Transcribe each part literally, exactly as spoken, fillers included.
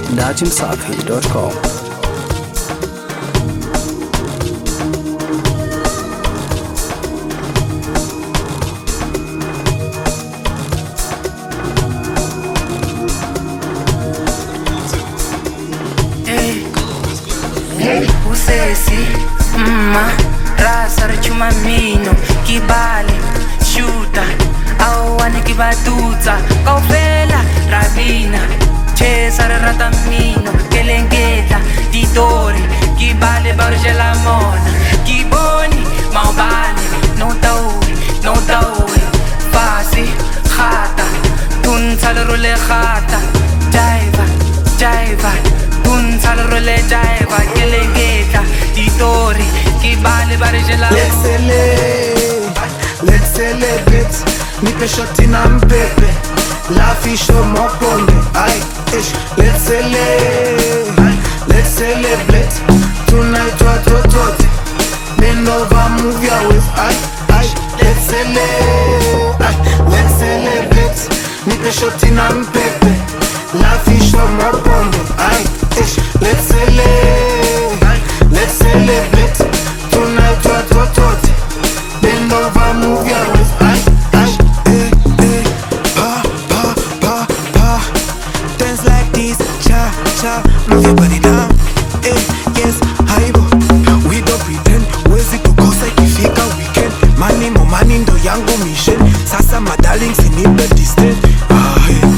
dajim safi dot com. Usesi, mma, rasa rachuma mino, kibale, shuta, awane kibatutsa, kaufela, rabina, chesa rata mino, kelengeta, titori, kibale barjela mona, kiboni, maubani, no taui, no taui, fasi, khata, tuntsal rule khata, jaiva, jaiva, tuntsal rule jaiva, kelengeta, titori, kibale barjela. Let's celebrate, let's celebrate. Nipe shoti na mpepe, lafi show mopombe. Ay, ish, let's celebrate, let's celebrate. Tonight watotote, bend over, move your waist. Ay, ay, let's celebrate, ay, let's celebrate. Nipe shoti na mpepe, lafi show mopombe. Ay, ish, let's celebrate, let's celebrate. Tonight watotote, bend over, move your waist. Ay, ay, eh, eh. Pa, pa, pa, pa. Dance like this, cha, cha. Move your body down. Eh, yes, haibo. We don't pretend. Wezi tukosa ikifika weekend. Money mo money ndo yangu mission. Sasa my darling sinipe distance. Ah, eh.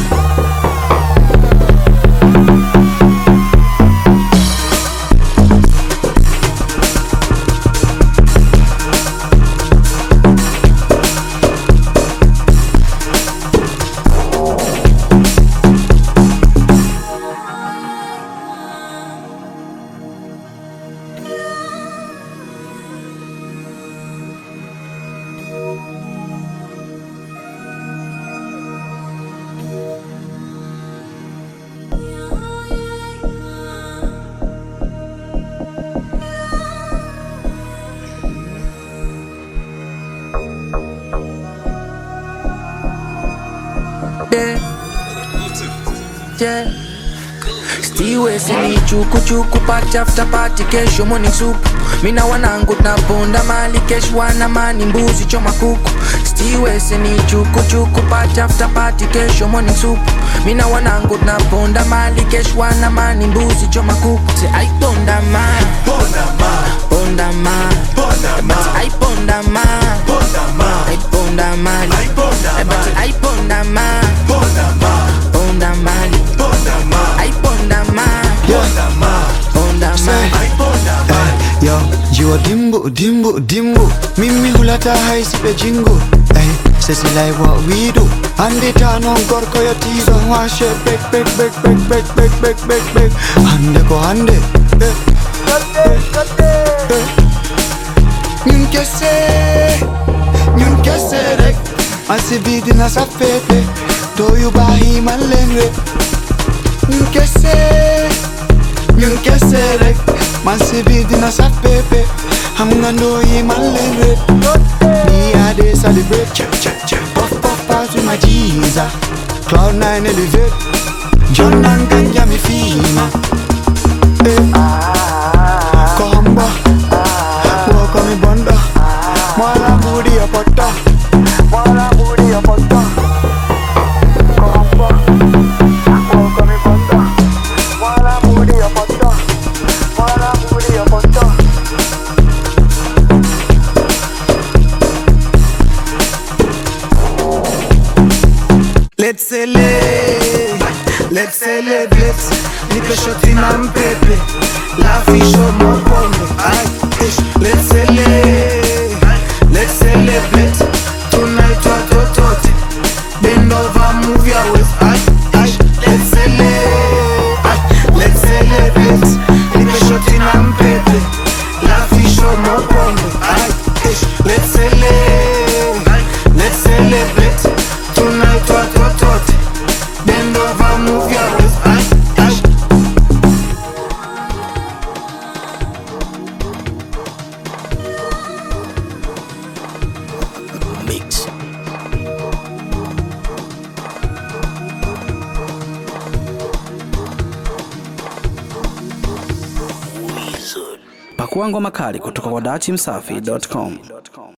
Yeah. Stiwe sini chuku chuku party after party kesho morning soup. Mina wanangu tunaponda mali kesho wana mani mbuzi choma kuku. Stiwe sini chuku chuku party after party kesho morning soup. Mina wanangu tunaponda mali kesho wana mani mbuzi choma kuku. Say I ponda ma, Ponda ma, ponda ma, ponda ma. I ponda ma, Ponda ma, I ponda mali, ay ponda ma, I ponda ma, ponda ma, ponda mali, ponda ma, I ponda ma, ponda ma, ponda mali. ay ponda ma. Yo, jiwa dimbo, dimbo, dimbo. Mimi hulata hai sipe jingo. Ay, sesi like what we do. Ande tano gorko ya tizo. Washe bek, bek, bek, bek, bek, bek, bek, bek, bek. Hande ko hande. Eh, eh. Nyun kese, nyun kese rek. Asi bidi na sa pepe. Do you bahi malengre. Nyun kese, nyun kese rek. Mansi bidi na sa pepe. I'm gonna know you malengre. Me a dey celebrate. Check, check, check. Puff, puff, pass with my Jesus. Cloud nine elevate. John and Ganja me fima. Eh. Komba. Walk on me bunda. Mwala booty a potta. Mwala booty a potta. Komba. Walk on me bunda. Mwala booty a potta. Mwala booty a potta. Let's celebrate, let's celebrate. Nipe shoti na mpepe, lafi show mopombe. Ay, ish, let's celebrate, let's celebrate. Tonight watotote, bend over, move your waist. Ay, ay, let's celebrate, ay, let's celebrate. Nipe shoti na mpepe, lafi show mopombe. Ay, ish, let's celebrate, ay, let's celebrate. Tonight watotote, bend over, move your waist. Ay, ay. Pakua ngoma kali kutoka kwa dachimsafi dot com.